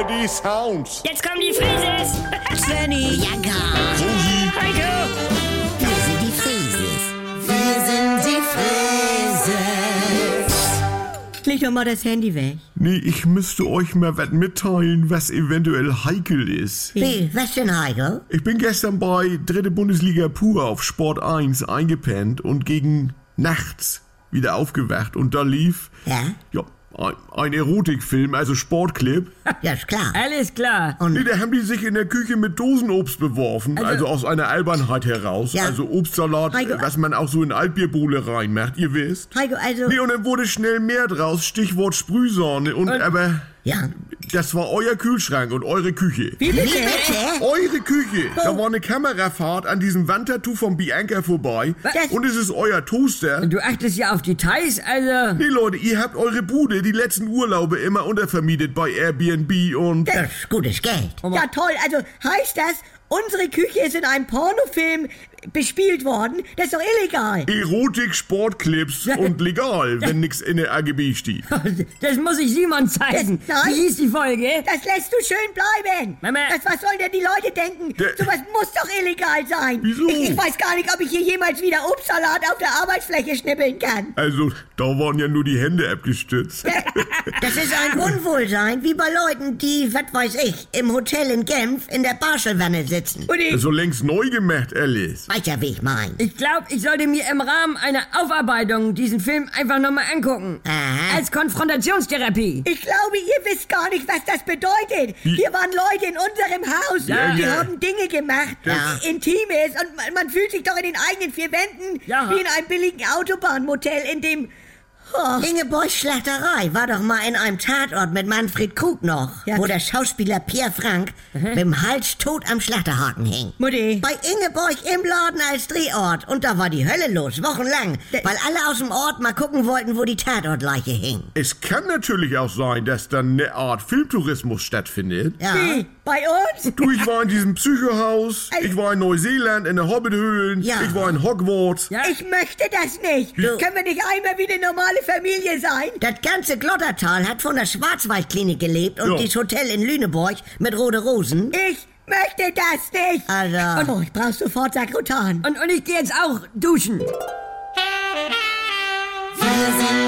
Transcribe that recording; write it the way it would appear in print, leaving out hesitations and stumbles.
die Sounds. Jetzt kommen die Frises. Svenny, ja gar. Heiko. Wir sind die Frieses. Wir sind die Frieses. Leg doch mal das Handy weg. Nee, ich müsste euch mal was mitteilen, was eventuell heikel ist. Wie, was denn, Heiko? Ich bin gestern bei 3. Bundesliga pur auf Sport 1 eingepennt und gegen nachts wieder aufgewacht und da lief... Ja? Ja, ein Erotikfilm, also Sportclip. Ja, ist klar. Alles klar. Nee, da haben die sich in der Küche mit Dosenobst beworfen, also aus einer Albernheit heraus. Ja. Also Obstsalat, Heiko, was man auch so in Altbierbowle reinmacht, ihr wisst. Heiko, also... Nee, und dann wurde schnell mehr draus, Stichwort Sprühsahne aber... Ja. Das war euer Kühlschrank und eure Küche. Wie bitte? Eure Küche. Da war eine Kamerafahrt an diesem Wandtattoo von Bianca vorbei. Was? Und es ist euer Toaster. Du achtest ja auf Details, also... Nee, Leute, ihr habt eure Bude die letzten Urlaube immer untervermietet bei Airbnb und... Das ist gutes Geld. Ja, toll. Also heißt das, unsere Küche ist in einem Pornofilm bespielt worden? Das ist doch illegal. Erotik, Sportclips und legal, wenn nix in der AGB steht. Das muss ich Simon zeigen. Nein. Wie hieß die Folge? Das lässt du schön bleiben. Mama. Was sollen denn die Leute denken? Sowas muss doch illegal sein. Wieso? Ich weiß gar nicht, ob ich hier jemals wieder Obstsalat auf der Arbeitsfläche schnippeln kann. Also, da waren ja nur die Hände abgestützt. Das ist ein Unwohlsein, wie bei Leuten, die, was weiß ich, im Hotel in Genf in der Barschelwanne sitzen. Und ich, So längst neu gemacht, Alice. Weiß ja, wie ich mein. Ich glaube, ich sollte mir im Rahmen einer Aufarbeitung diesen Film einfach nochmal angucken. Aha. Als Konfrontationstherapie. ich glaube, ihr wisst gar nicht, was das bedeutet. Hier waren Leute in unserem Haus, Ja, die ja. haben Dinge gemacht, Ja. Intimes, und man fühlt sich doch in den eigenen vier Wänden Ja. wie in einem billigen Autobahnmotel, in dem... Oh, Ingeborgs Schlachterei war doch mal in einem Tatort mit Manfred Krug noch, Ja. wo der Schauspieler Pierre Frank mit dem Hals tot am Schlachterhaken hing. Mutti. Bei Ingeborg im Laden als Drehort. Und da war die Hölle los, wochenlang, weil alle aus dem Ort mal gucken wollten, wo die Tatortleiche hing. Es kann natürlich auch sein, dass dann eine Art Filmtourismus stattfindet. Ja. Wie? Bei uns? Du, ich war in diesem Psychohaus, ich war in Neuseeland, in der Hobbithöhlen, Ja. ich war in Hogwarts. Ja? Ich möchte das nicht. Können wir nicht einmal wie eine normale Familie sein? Das ganze Glottertal hat von der Schwarzwaldklinik gelebt und Ja. das Hotel in Lüneburg mit rote Rosen. Ich möchte das nicht. Also, Oh, ich brauch sofort Sakrotan. Und ich gehe jetzt auch duschen. wir sind